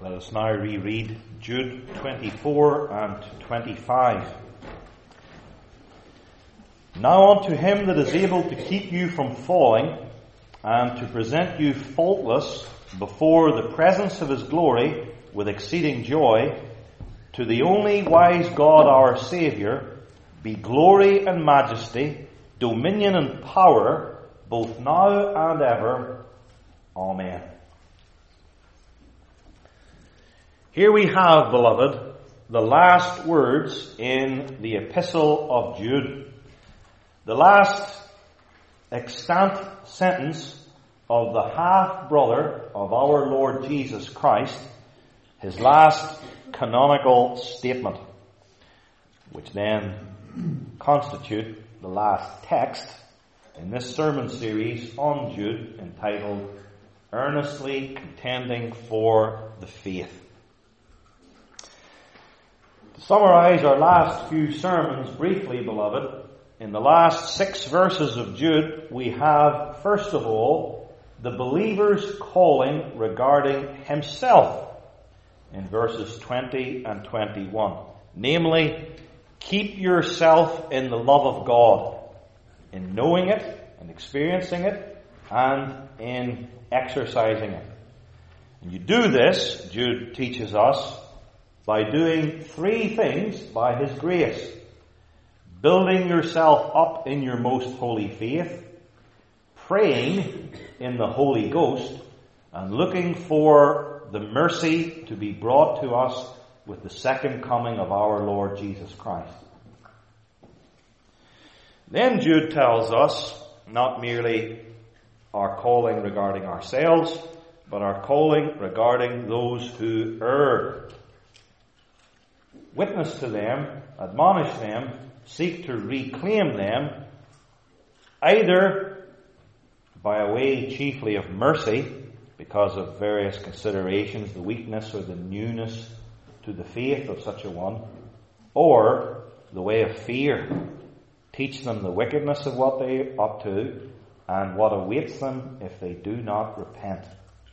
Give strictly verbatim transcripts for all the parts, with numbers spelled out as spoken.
Let us now reread Jude twenty-four and twenty-five. Now unto him that is able to keep you from falling, and to present you faultless before the presence of his glory with exceeding joy, to the only wise God our Saviour, be glory and majesty, dominion and power, both now and ever. Amen. Here we have, beloved, the last words in the epistle of Jude. The last extant sentence of the half-brother of our Lord Jesus Christ. His last canonical statement, which then constitute the last text in this sermon series on Jude, entitled Earnestly Contending for the Faith. To summarize our last few sermons briefly, beloved, in the last six verses of Jude, we have, first of all, the believer's calling regarding himself in verses twenty and twenty-one. Namely, keep yourself in the love of God, in knowing it, and experiencing it, and in exercising it. And you do this, Jude teaches us, by doing three things by his grace. Building yourself up in your most holy faith, praying in the Holy Ghost, and looking for the mercy to be brought to us with the second coming of our Lord Jesus Christ. Then Jude tells us not merely our calling regarding ourselves, but our calling regarding those who err. Witness to them, admonish them, seek to reclaim them, either by a way chiefly of mercy, because of various considerations, the weakness or the newness to the faith of such a one, or the way of fear. Teach them the wickedness of what they are up to, and what awaits them if they do not repent.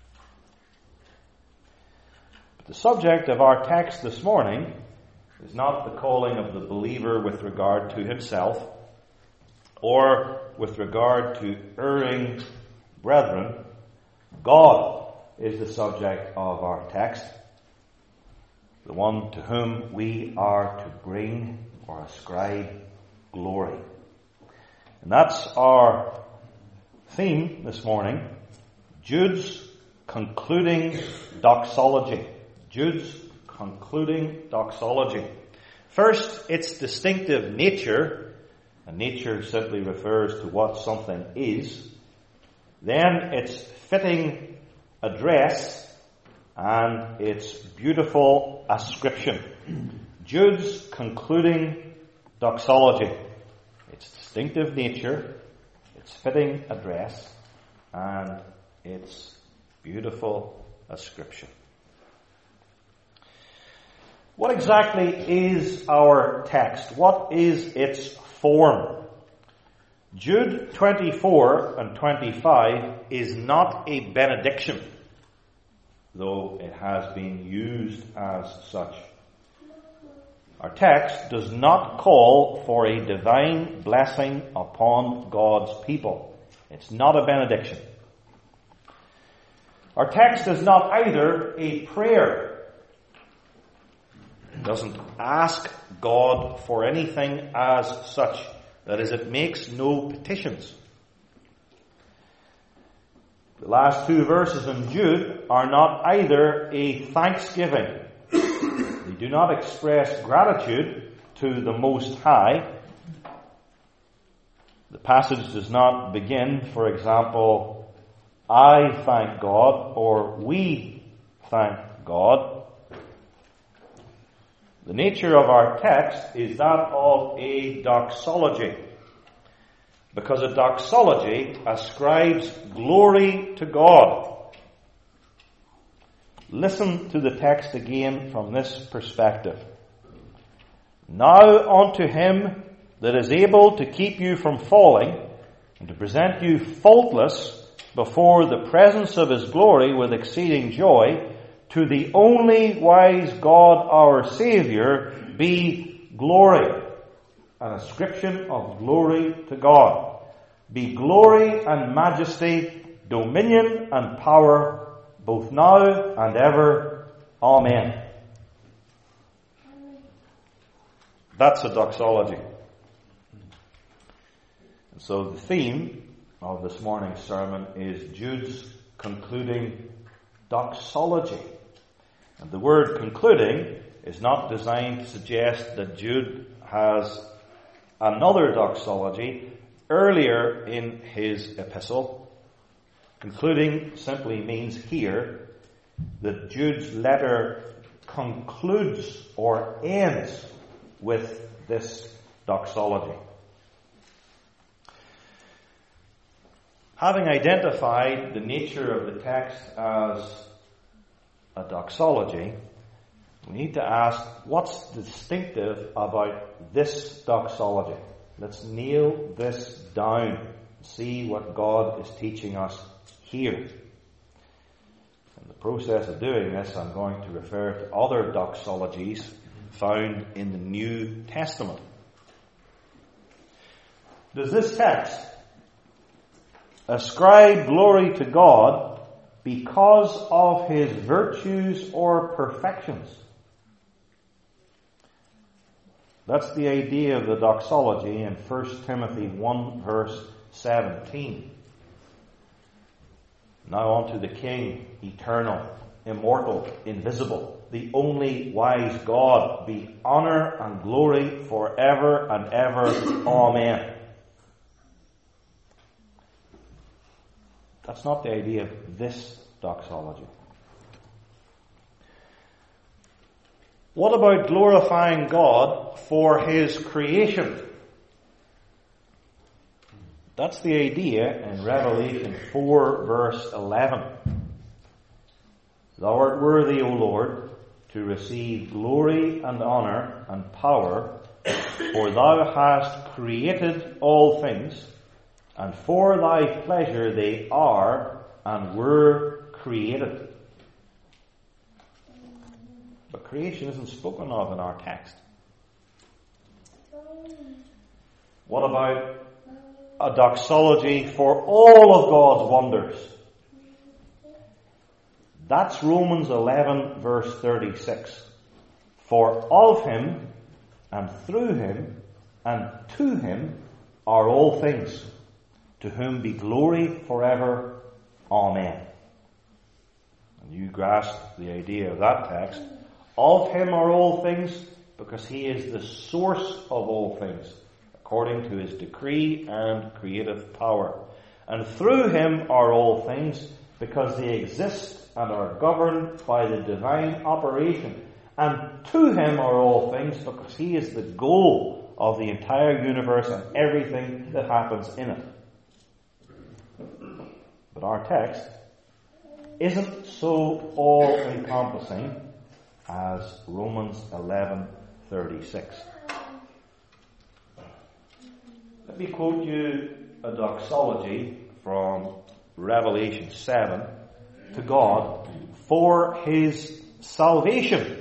But the subject of our text this morning is not the calling of the believer with regard to himself, or with regard to erring brethren. God is the subject of our text, the one to whom we are to bring or ascribe glory. And that's our theme this morning, Jude's concluding doxology. Jude's concluding doxology. First, its distinctive nature, and nature simply refers to what something is. Then its fitting address and its beautiful ascription. Jude's concluding doxology. Its distinctive nature, its fitting address, and its beautiful ascription. What exactly is our text? What is its form? Jude twenty-four and twenty-five is not a benediction, though it has been used as such. Our text does not call for a divine blessing upon God's people. It's not a benediction. Our text is not either a prayer. It doesn't ask God for anything as such. That is, it makes no petitions. The last two verses in Jude are not either a thanksgiving. They do not express gratitude to the Most High. The passage does not begin, for example, I thank God, or we thank God. The nature of our text is that of a doxology, because a doxology ascribes glory to God. Listen to the text again from this perspective. Now unto him that is able to keep you from falling, and to present you faultless before the presence of his glory with exceeding joy, to the only wise God our Saviour be glory, an ascription of glory to God. Be glory and majesty, dominion and power, both now and ever. Amen. That's a doxology. And so the theme of this morning's sermon is Jude's concluding doxology. And the word concluding is not designed to suggest that Jude has another doxology earlier in his epistle. Concluding simply means here that Jude's letter concludes or ends with this doxology. Having identified the nature of the text as a doxology, we need to ask what's distinctive about this doxology. Let's nail this down and see what God is teaching us here. In the process of doing this, I'm going to refer to other doxologies found in the New Testament. Does this text ascribe glory to God because of his virtues or perfections? That's the idea of the doxology in First Timothy one verse seventeen. Now unto the King, eternal, immortal, invisible, the only wise God, be honor and glory forever and ever. Amen. That's not the idea of this doxology. What about glorifying God for his creation? That's the idea in Revelation four verse eleven. Thou art worthy, O Lord, to receive glory and honor and power, for thou hast created all things, and for thy pleasure they are and were created. But creation isn't spoken of in our text. What about a doxology for all of God's wonders? That's Romans eleven verse thirty-six. For of him, and through him, and to him are all things, to whom be glory forever. Amen. And you grasp the idea of that text. Of him are all things, because he is the source of all things, according to his decree and creative power. And through him are all things, because they exist and are governed by the divine operation. And to him are all things, because he is the goal of the entire universe and everything that happens in it. But our text isn't so all-encompassing as Romans eleven thirty-six. Let me quote you a doxology from Revelation seven to God for his salvation.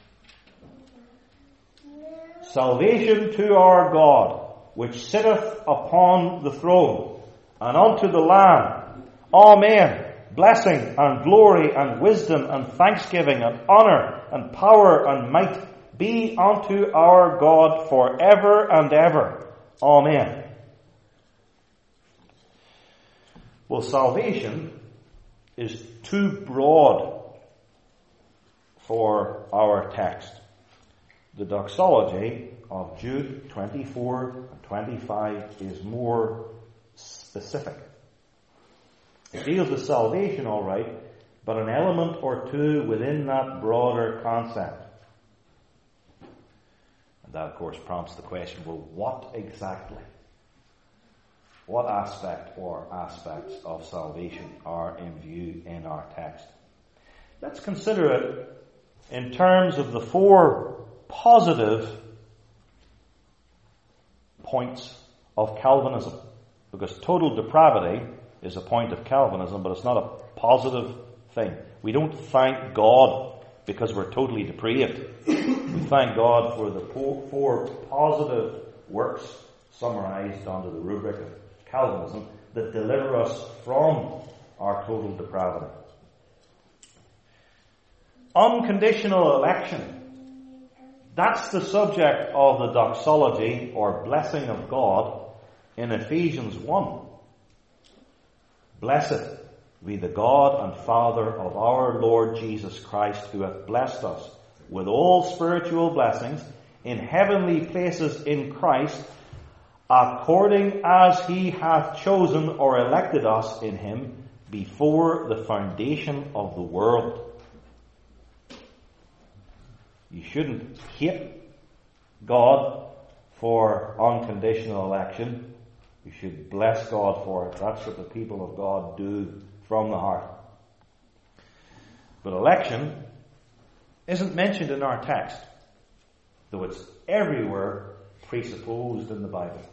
Salvation to our God, which sitteth upon the throne, and unto the Lamb. Amen. Blessing and glory and wisdom and thanksgiving and honor and power and might be unto our God forever and ever. Amen. Well, salvation is too broad for our text. The doxology of Jude twenty-four and twenty-five is more specific. It deals with salvation, all right, but an element or two within that broader concept. And that, of course, prompts the question, well, what exactly? What aspect or aspects of salvation are in view in our text? Let's consider it in terms of the four positive points of Calvinism. Because total depravity is a point of Calvinism, but it's not a positive thing. We don't thank God because we're totally depraved. We thank God for the four positive works summarized under the rubric of Calvinism that deliver us from our total depravity. Unconditional election. That's the subject of the doxology or blessing of God in Ephesians one. Blessed be the God and Father of our Lord Jesus Christ, who hath blessed us with all spiritual blessings in heavenly places in Christ, according as he hath chosen or elected us in him before the foundation of the world. You shouldn't hate God for unconditional election. You should bless God for it. That's what the people of God do from the heart. But election isn't mentioned in our text, though it's everywhere presupposed in the Bible.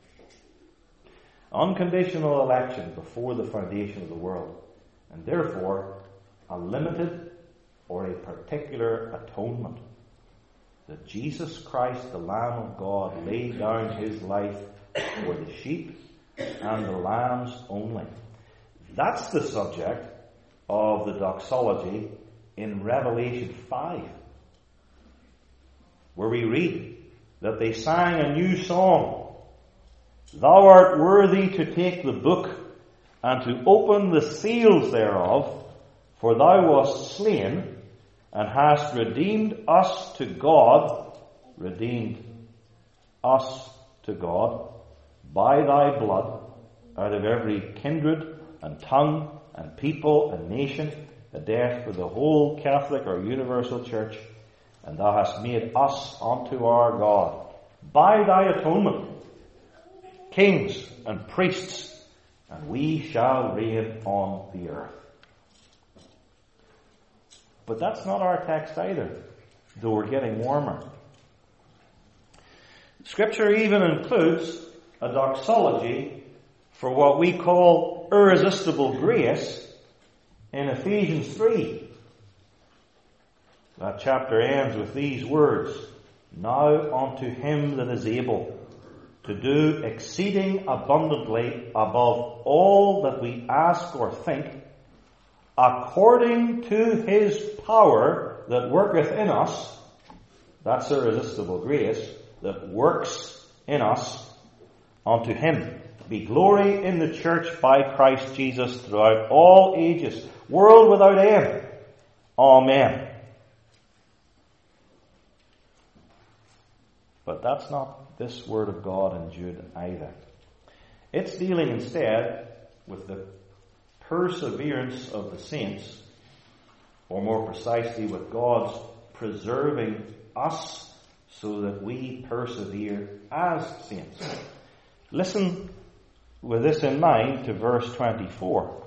Unconditional election before the foundation of the world, and therefore a limited or a particular atonement. That Jesus Christ, the Lamb of God, laid down his life for the sheep and the lambs only. That's the subject of the doxology in Revelation five, where we read that they sang a new song. Thou art worthy to take the book and to open the seals thereof, for thou wast slain and hast redeemed us to God, redeemed us to God, by thy blood, out of every kindred and tongue and people and nation, a death for the whole Catholic or universal church, and thou hast made us unto our God, by thy atonement, kings and priests, and we shall reign on the earth. But that's not our text either, though we're getting warmer. Scripture even includes a doxology for what we call irresistible grace in Ephesians three. That chapter ends with these words, Now unto him that is able to do exceeding abundantly above all that we ask or think, according to his power that worketh in us. That's irresistible grace that works in us. Unto him be glory in the church by Christ Jesus throughout all ages, world without end. Amen. But that's not this word of God in Jude either. It's dealing instead with the perseverance of the saints, or more precisely with God's preserving us so that we persevere as saints. Listen with this in mind to verse twenty-four.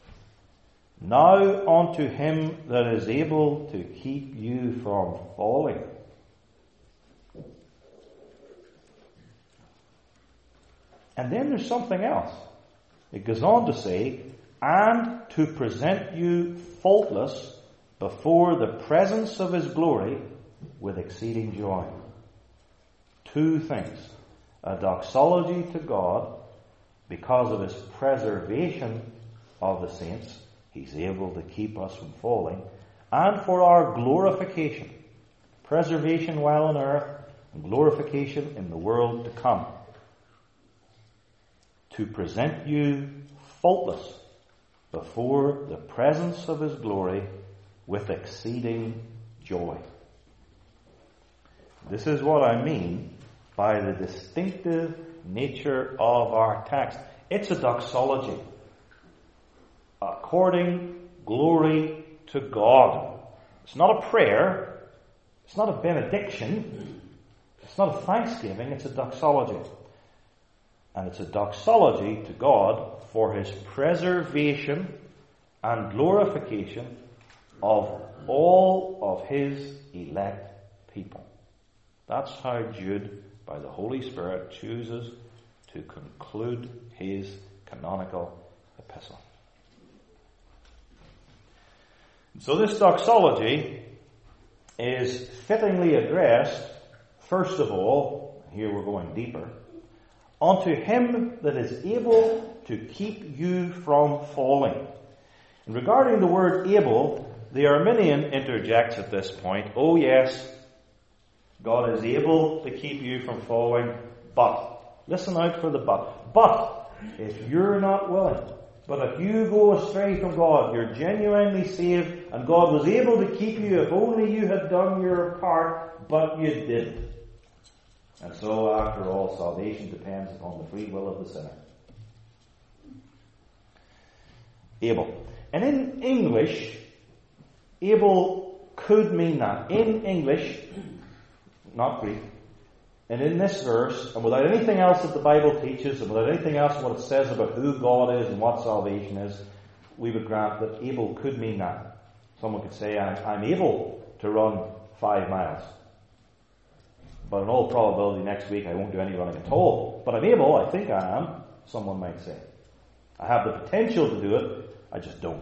Now unto him that is able to keep you from falling. And then there's something else. It goes on to say, and to present you faultless before the presence of his glory with exceeding joy. Two things. A doxology to God because of his preservation of the saints. He's able to keep us from falling. And for our glorification. Preservation while on earth and glorification in the world to come. To present you faultless before the presence of his glory with exceeding joy. This is what I mean by the distinctive nature of our text. It's a doxology. According glory to God. It's not a prayer. It's not a benediction. It's not a thanksgiving. It's a doxology. And it's a doxology to God for his preservation and glorification of all of his elect people. That's how Jude, by the Holy Spirit, chooses to conclude his canonical epistle. So this doxology is fittingly addressed, first of all, here we're going deeper, unto him that is able to keep you from falling. And regarding the word able, the Arminian interjects at this point, oh yes, God is able to keep you from falling, but, listen out for the but, but, if you're not willing, but if you go astray from God, you're genuinely saved, and God was able to keep you if only you had done your part, but you didn't. And so, after all, salvation depends upon the free will of the sinner. Able. And in English, able could mean that. In English, not Greek, and in this verse, and without anything else that the Bible teaches, and without anything else what it says about who God is and what salvation is, we would grant that able could mean that. Someone could say, I'm able to run five miles. But in all probability next week I won't do any running at all. But I'm able, I think I am, someone might say. I have the potential to do it, I just don't.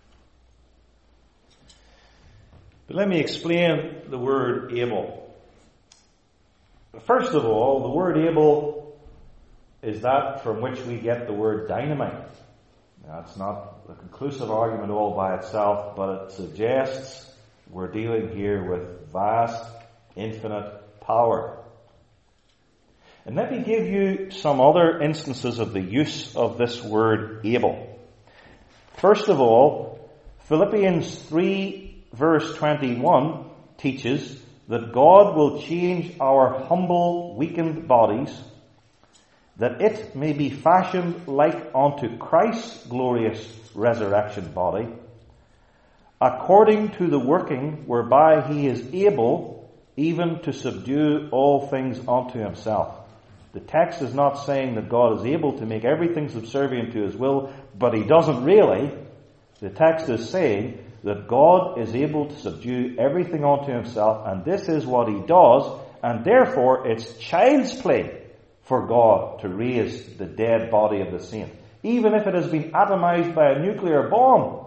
But let me explain the word able. First of all, the word able is that from which we get the word dynamite. That's not a conclusive argument all by itself, but it suggests we're dealing here with vast, infinite power. And let me give you some other instances of the use of this word able. First of all, Philippians three verse twenty-one teaches that God will change our humble, weakened bodies, that it may be fashioned like unto Christ's glorious resurrection body, according to the working whereby he is able even to subdue all things unto himself. The text is not saying that God is able to make everything subservient to his will, but he doesn't really. The text is saying that God is able to subdue everything unto himself, and this is what he does, and therefore it's child's play for God to raise the dead body of the saint, even if it has been atomized by a nuclear bomb.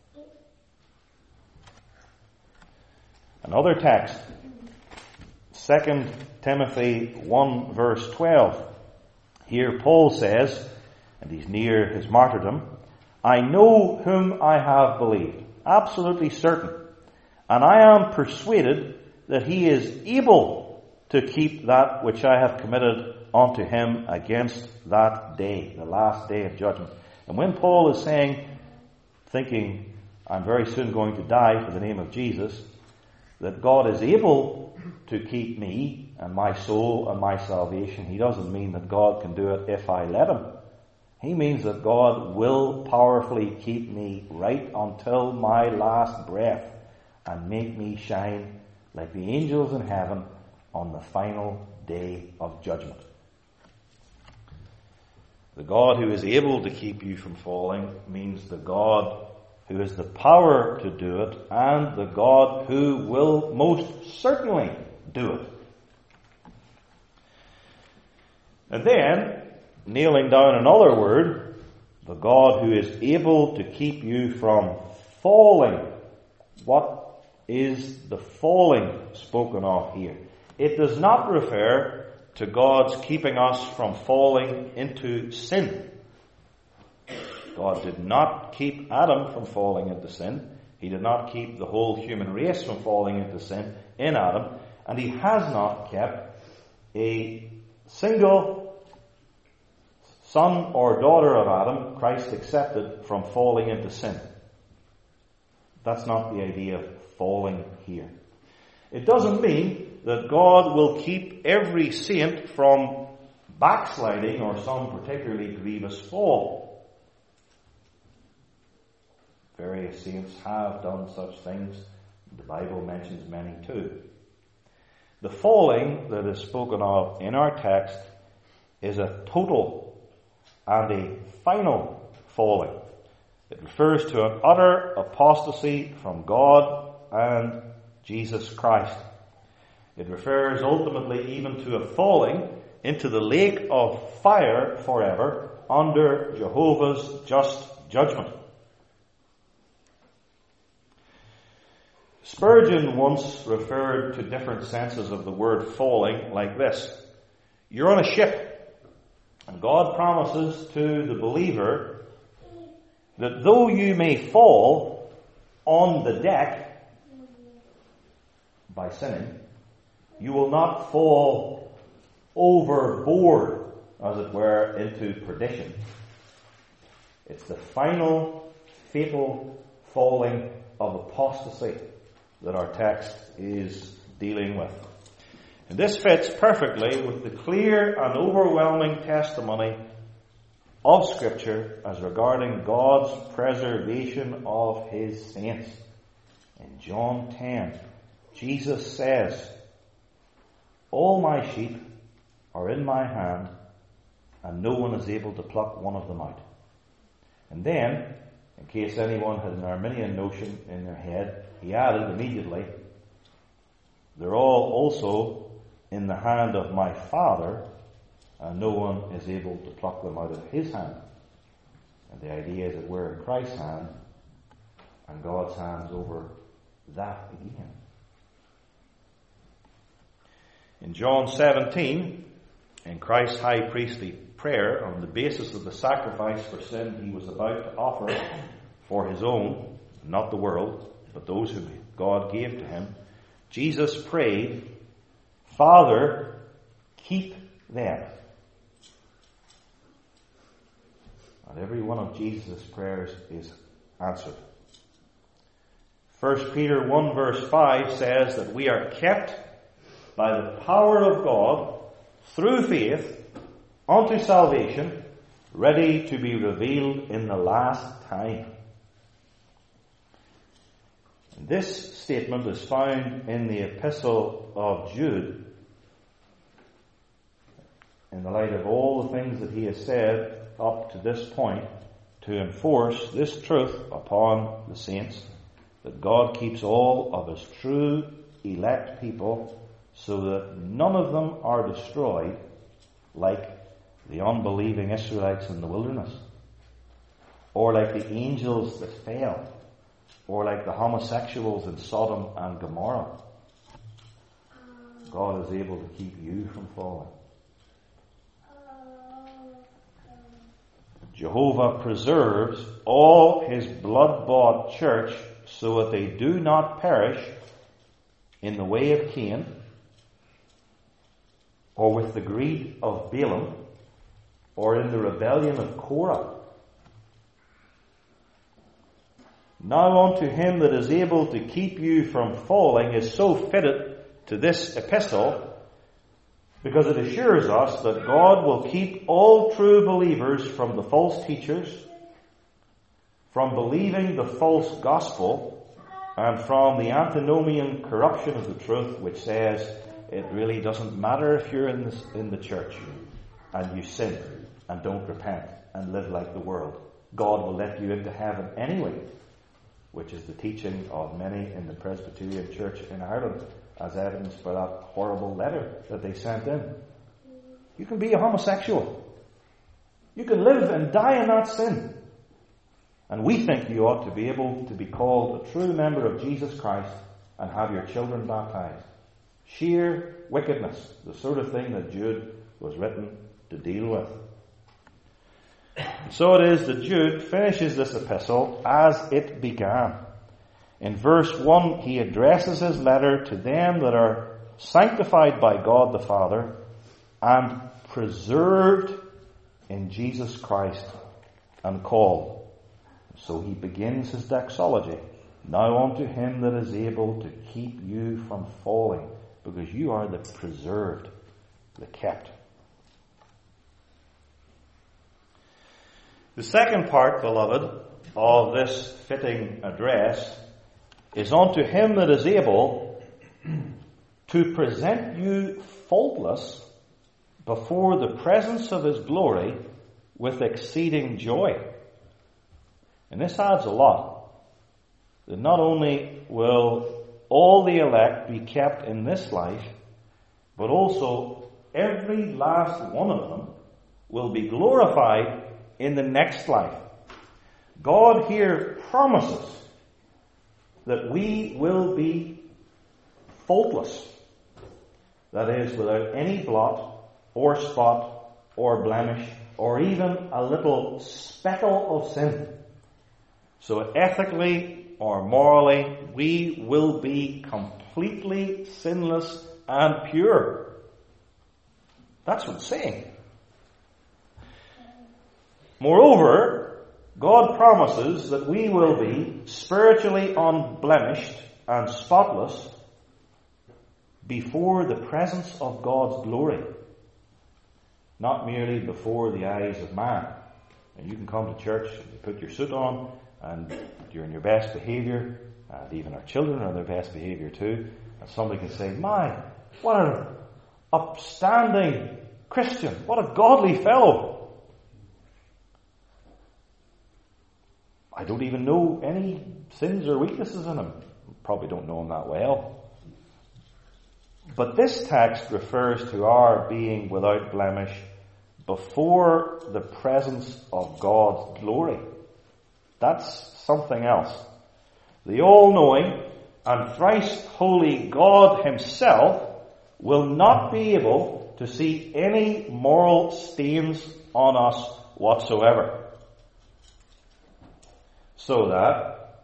Another text, Second Timothy one verse twelve. Here Paul says, and he's near his martyrdom, I know whom I have believed. Absolutely certain. And I am persuaded that he is able to keep that which I have committed unto him against that day, the last day of judgment. And when Paul is saying, thinking, I'm very soon going to die for the name of Jesus, that God is able to keep me and my soul and my salvation, he doesn't mean that God can do it if I let him. He means that God will powerfully keep me right until my last breath and make me shine like the angels in heaven on the final day of judgment. The God who is able to keep you from falling means the God who has the power to do it, and the God who will most certainly do it. And then, nailing down another word, the God who is able to keep you from falling. What is the falling spoken of here? It does not refer to God's keeping us from falling into sin. God did not keep Adam from falling into sin. He did not keep the whole human race from falling into sin in Adam. And he has not kept a single son or daughter of Adam, Christ accepted, from falling into sin. That's not the idea of falling here. It doesn't mean that God will keep every saint from backsliding or some particularly grievous fall. Various saints have done such things. The Bible mentions many too. The falling that is spoken of in our text is a total and a final falling. It refers to an utter apostasy from God and Jesus Christ. It refers ultimately even to a falling into the lake of fire forever under Jehovah's just judgment. Spurgeon once referred to different senses of the word falling like this. You're on a ship, and God promises to the believer that though you may fall on the deck by sinning, you will not fall overboard, as it were, into perdition. It's the final, fatal falling of apostasy that our text is dealing with. And this fits perfectly with the clear and overwhelming testimony of Scripture as regarding God's preservation of His saints. In John ten, Jesus says, "All my sheep are in my hand, and no one is able to pluck one of them out." And then, in case anyone had an Arminian notion in their head, he added immediately, "They're all also in the hand of my Father, and no one is able to pluck them out of His hand." And the idea is that we're in Christ's hand, and God's hand's over that again. In John seventeen, in Christ's high priestly prayer, on the basis of the sacrifice for sin He was about to offer for His own, not the world, but those whom God gave to Him, Jesus prayed, "Father, keep them." And every one of Jesus' prayers is answered. First Peter one verse five says that we are kept by the power of God through faith unto salvation, ready to be revealed in the last time. And this statement is found in the epistle of Jude, in the light of all the things that he has said up to this point, to enforce this truth upon the saints, that God keeps all of His true elect people, so that none of them are destroyed like the unbelieving Israelites in the wilderness, or like the angels that fell, or like the homosexuals in Sodom and Gomorrah. God is able to keep you from falling. Jehovah preserves all His blood-bought church so that they do not perish in the way of Cain, or with the greed of Balaam, or in the rebellion of Korah. Now unto Him that is able to keep you from falling is so fitted to this epistle, because it assures us that God will keep all true believers from the false teachers, from believing the false gospel, and from the antinomian corruption of the truth, which says it really doesn't matter if you're in, this, in the church and you sin and don't repent and live like the world. God will let you into heaven anyway, which is the teaching of many in the Presbyterian Church in Ireland, as evidence for that horrible letter that they sent in. You can be a homosexual. You can live and die in that sin. And we think you ought to be able to be called a true member of Jesus Christ and have your children baptized. Sheer wickedness, the sort of thing that Jude was written to deal with. So it is that Jude finishes this epistle as it began. In verse one, he addresses his letter to them that are sanctified by God the Father and preserved in Jesus Christ and called. So he begins his doxology. Now unto Him that is able to keep you from falling, because you are the preserved, the kept. The second part, beloved, of this fitting address is unto Him that is able to present you faultless before the presence of His glory with exceeding joy. And this adds a lot. That not only will all the elect be kept in this life, but also every last one of them will be glorified in the next life. God here promises that we will be faultless. That is, without any blot or spot or blemish or even a little speckle of sin. So ethically or morally, we will be completely sinless and pure. That's what it's saying. Moreover, God promises that we will be spiritually unblemished and spotless before the presence of God's glory, not merely before the eyes of man. And you can come to church, you put your suit on, and you're in your best behaviour, and even our children are in their best behaviour too, and somebody can say, "My, what an upstanding Christian, what a godly fellow. I don't even know any sins or weaknesses in him." Probably don't know him that well. But this text refers to our being without blemish before the presence of God's glory. That's something else. The all-knowing and thrice holy God himself will not be able to see any moral stains on us whatsoever. So that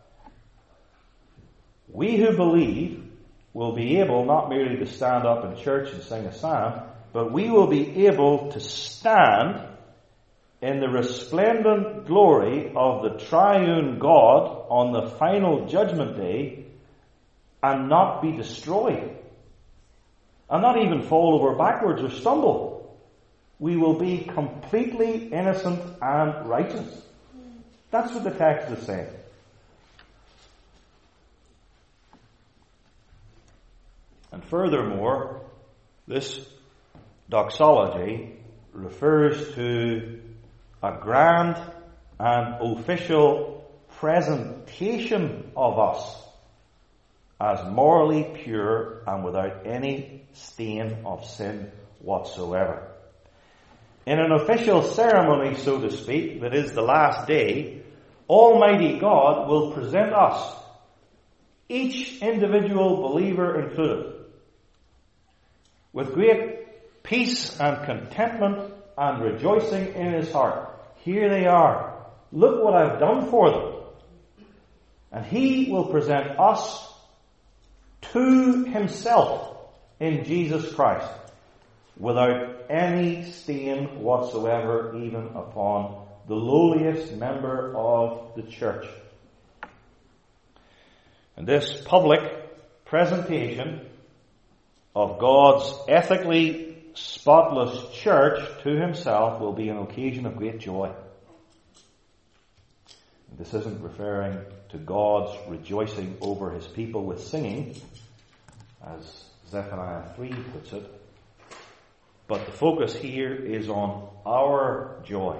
we who believe will be able not merely to stand up in church and sing a psalm, but we will be able to stand in the resplendent glory of the triune God on the final judgment day and not be destroyed. And not even fall over backwards or stumble. We will be completely innocent and righteous. That's what the text is saying. And furthermore, this doxology refers to a grand and official presentation of us as morally pure and without any stain of sin whatsoever. In an official ceremony, so to speak, that is the last day, Almighty God will present us, each individual believer included, with great peace and contentment and rejoicing in his heart. Here they are. Look what I've done for them. And he will present us to himself in Jesus Christ without any stain whatsoever, even upon the lowliest member of the church. And this public presentation of God's ethically spotless church to himself will be an occasion of great joy. This isn't referring to God's rejoicing over his people with singing, as Zephaniah three puts it, but the focus here is on our joy.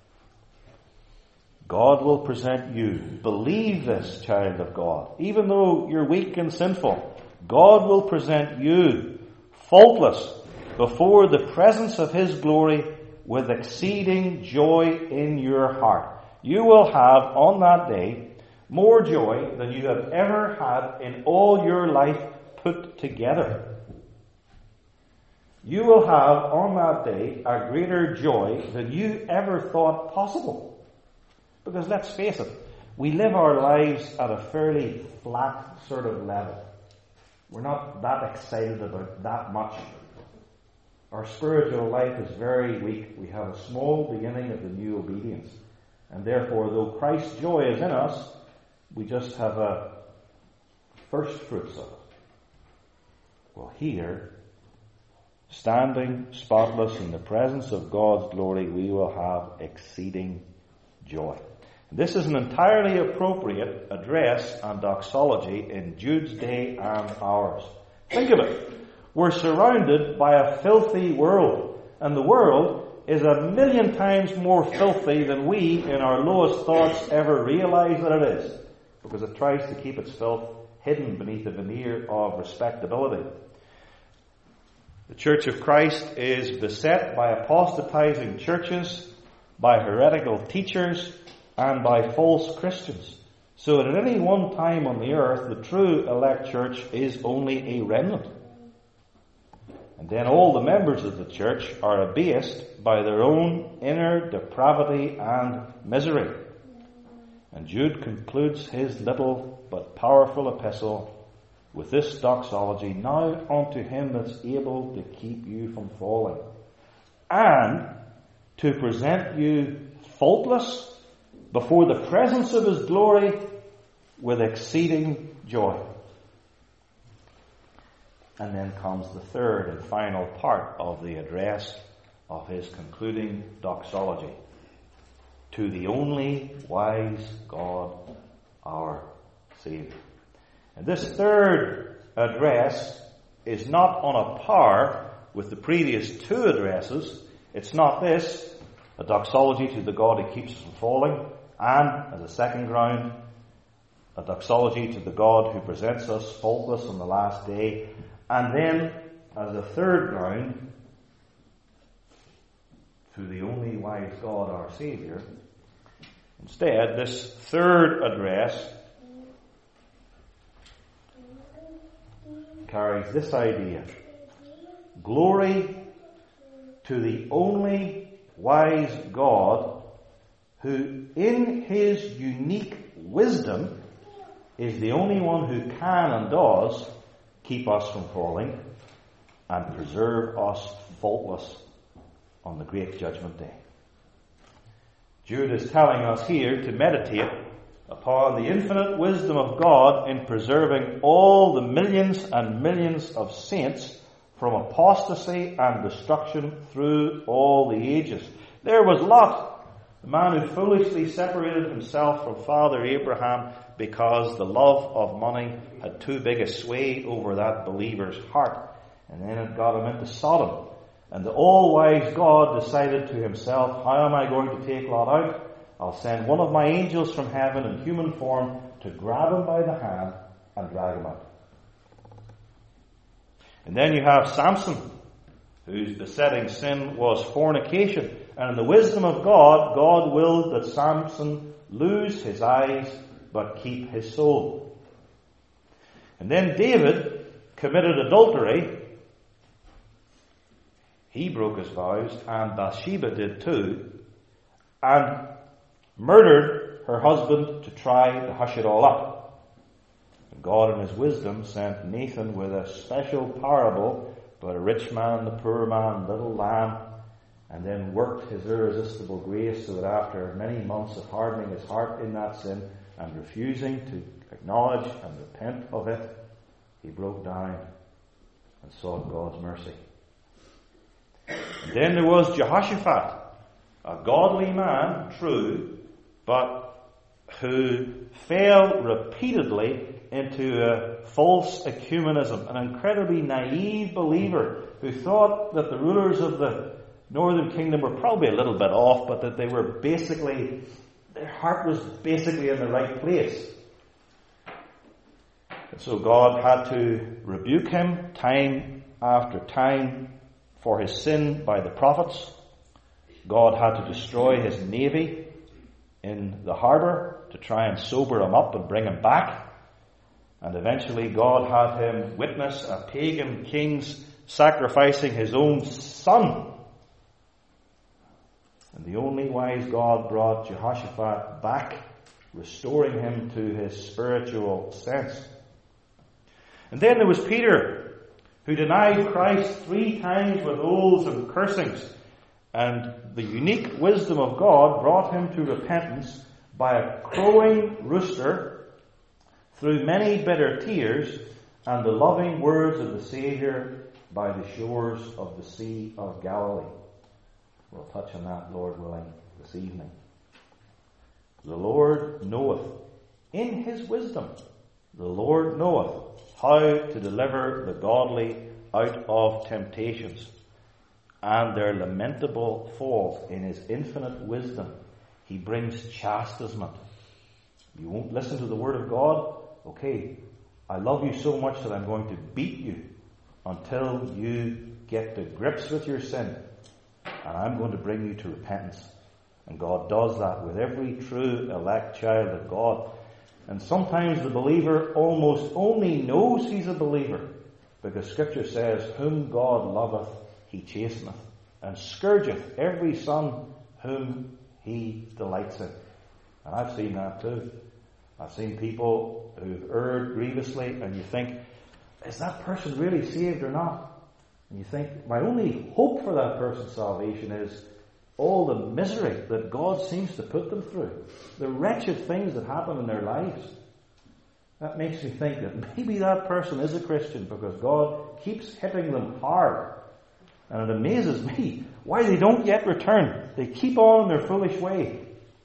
God will present you. Believe this, child of God. Even though you're weak and sinful, God will present you faultless before the presence of his glory with exceeding joy in your heart. You will have on that day more joy than you have ever had in all your life put together. You will have on that day a greater joy than you ever thought possible. Because let's face it, we live our lives at a fairly flat sort of level. We're not that excited about that much. Our spiritual life is very weak. We have a small beginning of the new obedience. And therefore, though Christ's joy is in us, we just have a first fruits of it. Well, here, standing spotless in the presence of God's glory, we will have exceeding joy. This is an entirely appropriate address and doxology in Jude's day and ours. Think of it. We're surrounded by a filthy world, and the world is a million times more filthy than we, in our lowest thoughts, ever realize that it is, because it tries to keep its filth hidden beneath a veneer of respectability. The Church of Christ is beset by apostatizing churches, by heretical teachers, and by false Christians. So that at any one time on the earth, the true elect church is only a remnant. And then all the members of the church are abased by their own inner depravity and misery. And Jude concludes his little but powerful epistle with this doxology: now unto him that's able to keep you from falling, and to present you faultless before the presence of his glory with exceeding joy. And then comes the third and final part of the address of his concluding doxology: to the only wise God, our Saviour. And this third address is not on a par with the previous two addresses. It's not this, a doxology to the God who keeps us from falling, and, as a second ground, a doxology to the God who presents us faultless on the last day, and then, as a third ground, to the only wise God, our Saviour. Instead, this third address carries this idea: glory to the only wise God who, in his unique wisdom, is the only one who can and does keep us from falling and preserve us faultless on the great judgment day. Jude is telling us here to meditate upon the infinite wisdom of God in preserving all the millions and millions of saints from apostasy and destruction through all the ages. There was Lot, the man who foolishly separated himself from Father Abraham because the love of money had too big a sway over that believer's heart. And then it got him into Sodom. And the all-wise God decided to himself, how am I going to take Lot out? I'll send one of my angels from heaven in human form to grab him by the hand and drag him out. And then you have Samson, whose besetting sin was fornication. And in the wisdom of God, God willed that Samson lose his eyes but keep his soul. And then David committed adultery. He broke his vows, and Bathsheba did too, and murdered her husband to try to hush it all up. And God in his wisdom sent Nathan with a special parable about a rich man, the poor man, little lamb, and then worked his irresistible grace so that after many months of hardening his heart in that sin and refusing to acknowledge and repent of it, he broke down and sought God's mercy. And then there was Jehoshaphat, a godly man, true, but who fell repeatedly into a false ecumenism, an incredibly naive believer who thought that the rulers of the northern kingdom were probably a little bit off, but that they were basically, their heart was basically in the right place. And so God had to rebuke him time after time for his sin by the prophets. God had to destroy his navy in the harbour to try and sober him up and bring him back. And eventually God had him witness a pagan king's sacrificing his own son. And the only wise God brought Jehoshaphat back, restoring him to his spiritual sense. And then there was Peter, who denied Christ three times with oaths and cursings. And the unique wisdom of God brought him to repentance by a crowing rooster, through many bitter tears, and the loving words of the Saviour by the shores of the Sea of Galilee. We'll touch on that, Lord willing, this evening. The Lord knoweth, in his wisdom, the Lord knoweth how to deliver the godly out of temptations and their lamentable fault. In his infinite wisdom, he brings chastisement. You won't listen to the word of God? Okay, I love you so much that I'm going to beat you until you get to grips with your sin. And I'm going to bring you to repentance. And God does that with every true elect child of God. And sometimes the believer almost only knows he's a believer because Scripture says, whom God loveth, he chasteneth, and scourgeth every son whom he delights in. And I've seen that too. I've seen people who've erred grievously, and you think, is that person really saved or not? And you think, my only hope for that person's salvation is all the misery that God seems to put them through, the wretched things that happen in their lives. That makes me think that maybe that person is a Christian because God keeps hitting them hard. And it amazes me why they don't yet return. They keep on in their foolish way.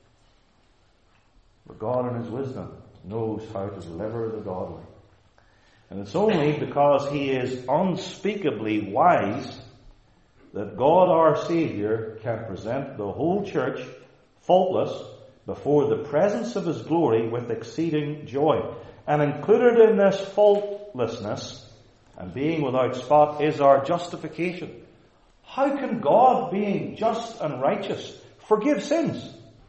But God in His wisdom knows how to deliver the godly. And it's only because He is unspeakably wise that God our Saviour can present the whole church faultless before the presence of His glory with exceeding joy. And included in this faultlessness and being without spot is our justification. How can God, being just and righteous, forgive sins?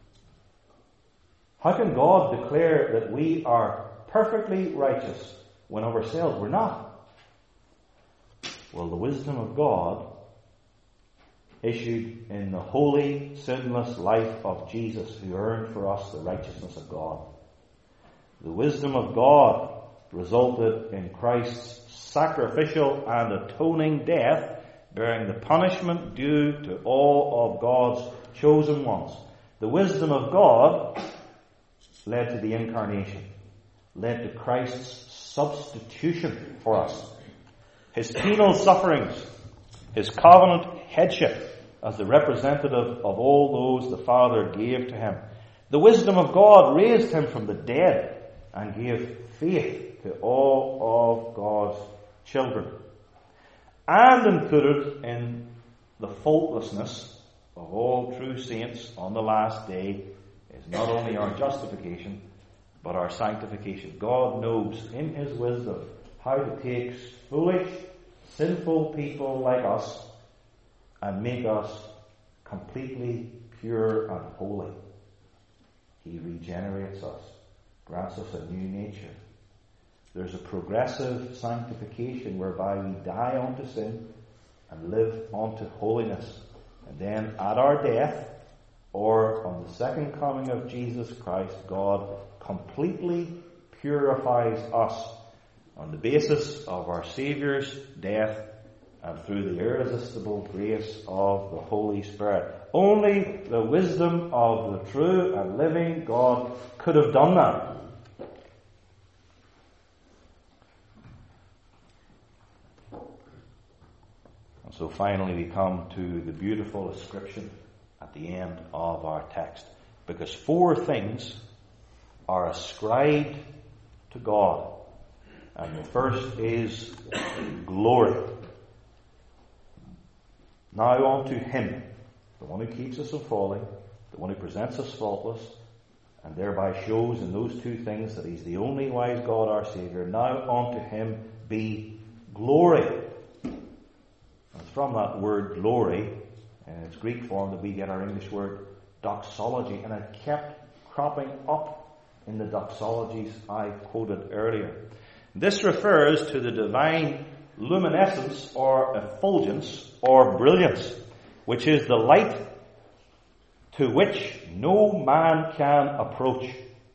How can God declare that we are perfectly righteous when of ourselves we're not? Well, the wisdom of God issued in the holy, sinless life of Jesus, who earned for us the righteousness of God. The wisdom of God resulted in Christ's sacrificial and atoning death, bearing the punishment due to all of God's chosen ones. The wisdom of God led to the incarnation, led to Christ's substitution for us, His penal sufferings, His covenant headship as the representative of all those the Father gave to Him. The wisdom of God raised Him from the dead and gave faith to all of God's children. And included in the faultlessness of all true saints on the last day is not only our justification, but our sanctification. God knows in His wisdom how to take foolish, sinful people like us and make us completely pure and holy. He regenerates us, grants us a new nature. There's a progressive sanctification whereby we die unto sin and live unto holiness. And then at our death, or on the second coming of Jesus Christ, God completely purifies us on the basis of our Saviour's death and through the irresistible grace of the Holy Spirit. Only the wisdom of the true and living God could have done that. And so finally we come to the beautiful ascription at the end of our text. Because four things are ascribed to God. And the first is glory. Now unto Him, the one who keeps us from falling, the one who presents us faultless, and thereby shows in those two things that He's the only wise God, our Saviour. Now unto Him be glory. And it's from that word glory, in its Greek form, that we get our English word doxology. And it kept cropping up in the doxologies I quoted earlier. This refers to the divine luminescence or effulgence or brilliance, which is the light to which no man can approach.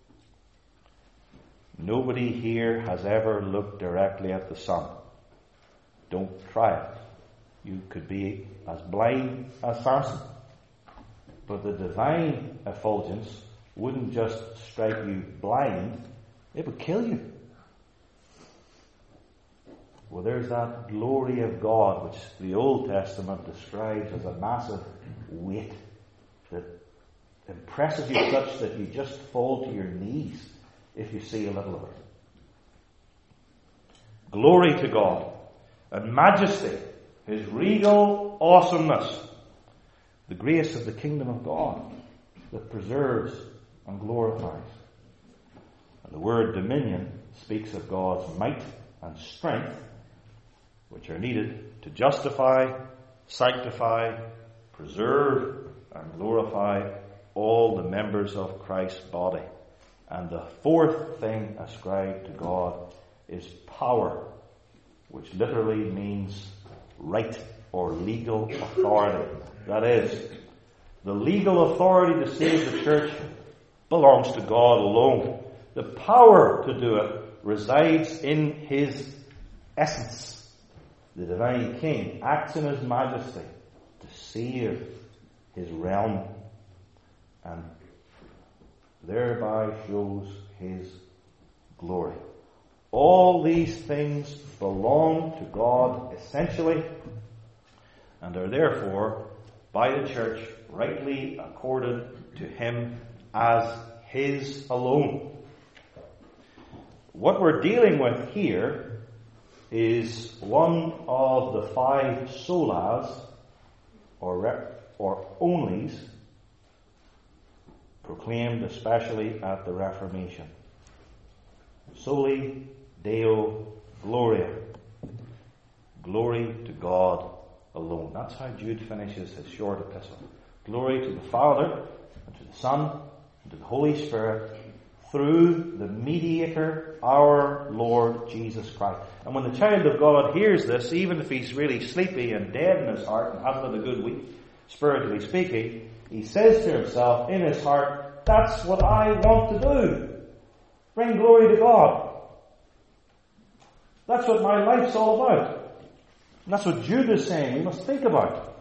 Nobody here has ever looked directly at the sun. Don't try it. You could be as blind as Samson. But the divine effulgence wouldn't just strike you blind, it would kill you. Well, there's that glory of God which the Old Testament describes as a massive weight that impresses you such that you just fall to your knees if you see a little of it. Glory to God and majesty, His regal awesomeness, the grace of the kingdom of God that preserves and glorifies. And the word dominion speaks of God's might and strength, which are needed to justify, sanctify, preserve, and glorify all the members of Christ's body. And the fourth thing ascribed to God is power, which literally means right or legal authority. That is, the legal authority to save the church belongs to God alone. The power to do it resides in His essence. The divine King acts in His majesty to save His realm and thereby shows His glory. All these things belong to God essentially and are therefore by the church rightly accorded to Him as His alone. What we're dealing with here is one of the five solas, or rep, or onlys, proclaimed especially at the Reformation. Soli Deo Gloria. Glory to God alone. That's how Jude finishes his short epistle. Glory to the Father, and to the Son, and to the Holy Spirit, through the mediator, our Lord Jesus Christ. And when the child of God hears this, even if he's really sleepy and dead in his heart and hasn't had a good week, spiritually speaking, he says to himself in his heart, that's what I want to do. Bring glory to God. That's what my life's all about. And that's what Jude is saying we must think about.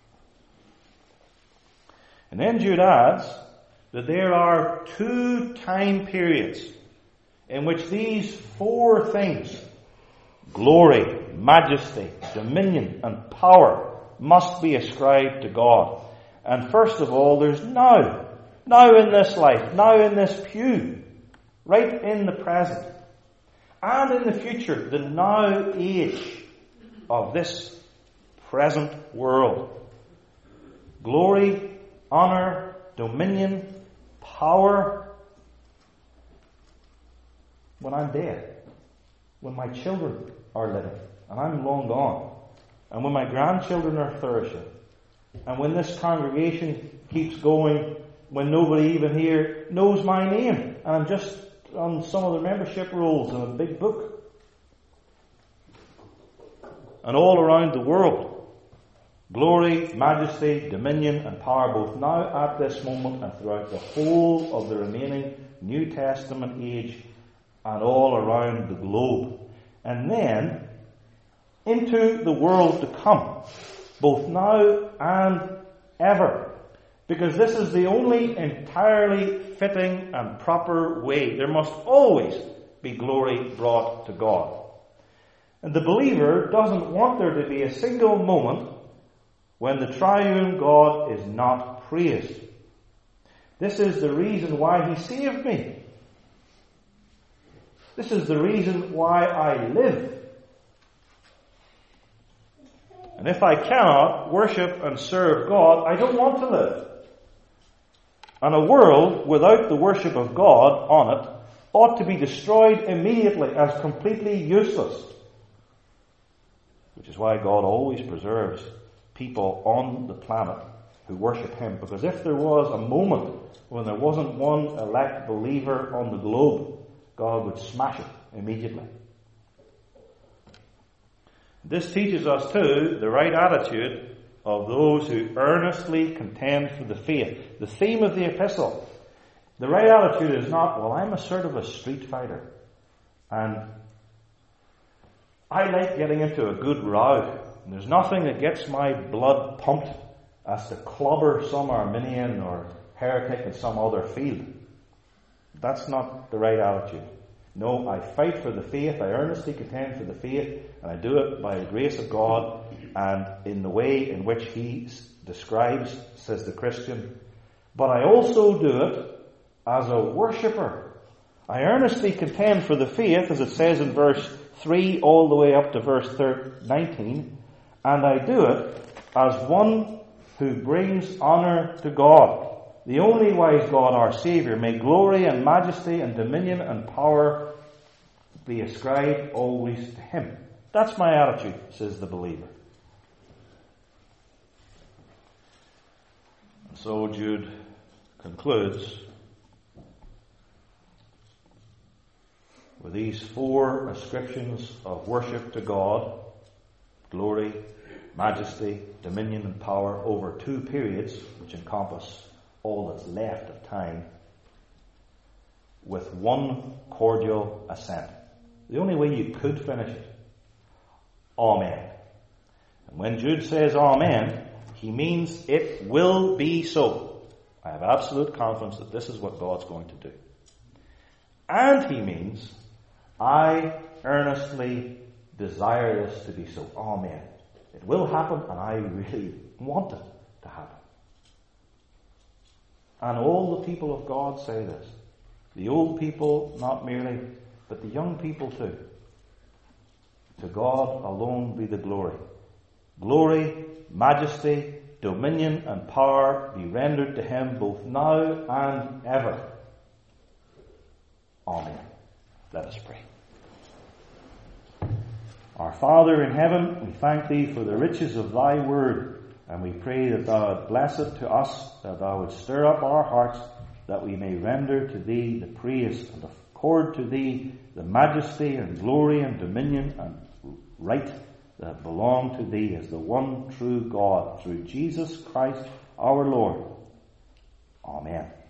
And then Jude adds that there are two time periods in which these four things, glory, majesty, dominion, and power, must be ascribed to God. And first of all, there's now. Now in this life, now in this pew, right in the present. And in the future, the now age of this present world. Glory, honor, dominion, power, when I'm dead, when my children are living, and I'm long gone, and when my grandchildren are flourishing, and when this congregation keeps going, when nobody even here knows my name, and I'm just on some of the membership rolls in a big book, and all around the world, glory, majesty, dominion, and power, both now at this moment and throughout the whole of the remaining New Testament age and all around the globe. And then into the world to come, both now and ever. Because this is the only entirely fitting and proper way. There must always be glory brought to God. And the believer doesn't want there to be a single moment when the triune God is not praised. This is the reason why He saved me. This is the reason why I live. And if I cannot worship and serve God, I don't want to live. And a world without the worship of God on it ought to be destroyed immediately as completely useless. Which is why God always preserves people on the planet who worship Him. Because if there was a moment when there wasn't one elect believer on the globe, God would smash it immediately. This teaches us too the right attitude of those who earnestly contend for the faith. The theme of the epistle. The right attitude is not, well, I'm a sort of a street fighter, and I like getting into a good row. And there's nothing that gets my blood pumped as to clobber some Arminian or heretic in some other field. That's not the right attitude. No, I fight for the faith, I earnestly contend for the faith, and I do it by the grace of God and in the way in which He describes, says the Christian. But I also do it as a worshipper. I earnestly contend for the faith, as it says in verse three all the way up to verse nineteen, and I do it as one who brings honor to God, the only wise God, our Saviour. May glory and majesty and dominion and power be ascribed always to Him. That's my attitude, says the believer. So Jude concludes with these four ascriptions of worship to God, glory, majesty, dominion and power, over two periods which encompass all that's left of time, with one cordial assent. The only way you could finish it. Amen. And when Jude says amen, he means it will be so. I have absolute confidence that this is what God's going to do. And he means, I earnestly desire this to be so. Amen. It will happen, and I really want it to happen. And all the people of God say this. The old people, not merely, but the young people too. To God alone be the glory. Glory, majesty, dominion and power be rendered to him both now and ever. Amen. Let us pray. Our Father in heaven, we thank thee for the riches of thy word, and we pray that thou would bless it to us, that thou would stir up our hearts, that we may render to thee the praise and accord to thee the majesty and glory and dominion and right that belong to thee as the one true God, through Jesus Christ our Lord. Amen.